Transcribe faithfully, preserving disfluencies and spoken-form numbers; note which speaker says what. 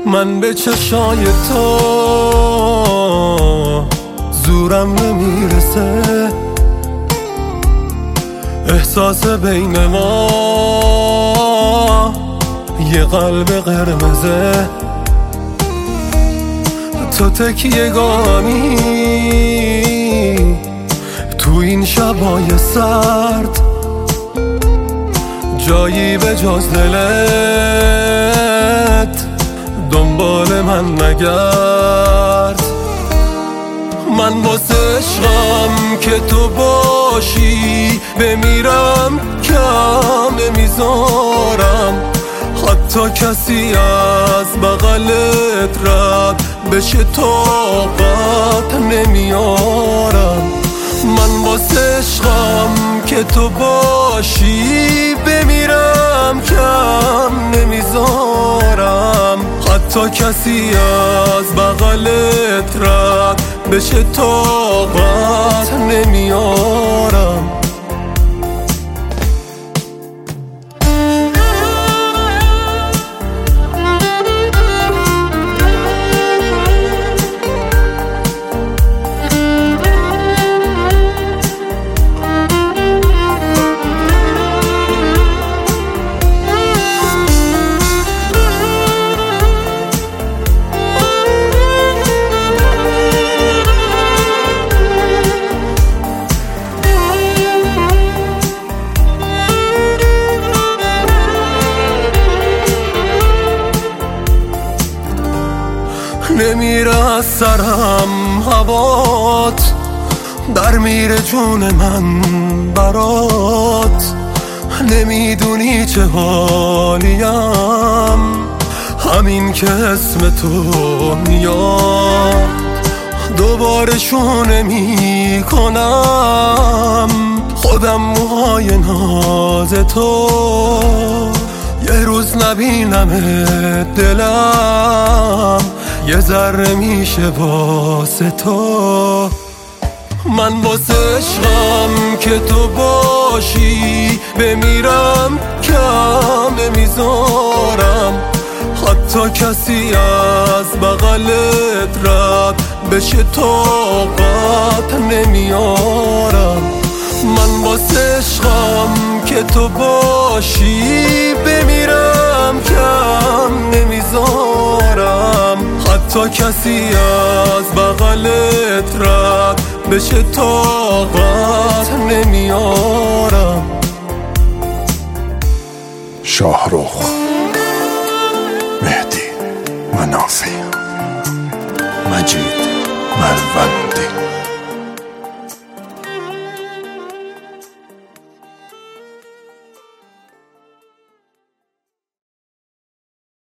Speaker 1: من به چشای تو زورم نمیرسه، احساس بین ما یه قلب قرمزه. تو تکیه گامی تو این شبای سرد، جایی به جز دلت دنبال من نگرد. من واسه عشقم که تو باشی بمیرم، کم نمیذارم حتی کسی از بغلت رد بشه، طاقت نمیارم. من واسه عشقم که تو باشی بمیرم، کم نمیذارم حتی کسی از بغلت رد بشه، طاقت نمیارم. نمیره از سرم هوات، در میره جون من برات. نمیدونی چه حالیم همین که اسم تو میاد. دوباره شونه میکنم خودم موهای ناز تو، یه روز نبینم دلم یه ذره میشه واسه تو. من واسه عشقم که تو باشی بمیرم، کم نمیذارم حتی کسی از بغلت رد بشه، طاقت نمیارم. من واسه عشقم که تو باشی بمیرم، کم نمیذارم حتی کسی از بغلت رد بشه، طاقت نمیارم.
Speaker 2: شاهرخ، مهدی منافی، مجید ملون.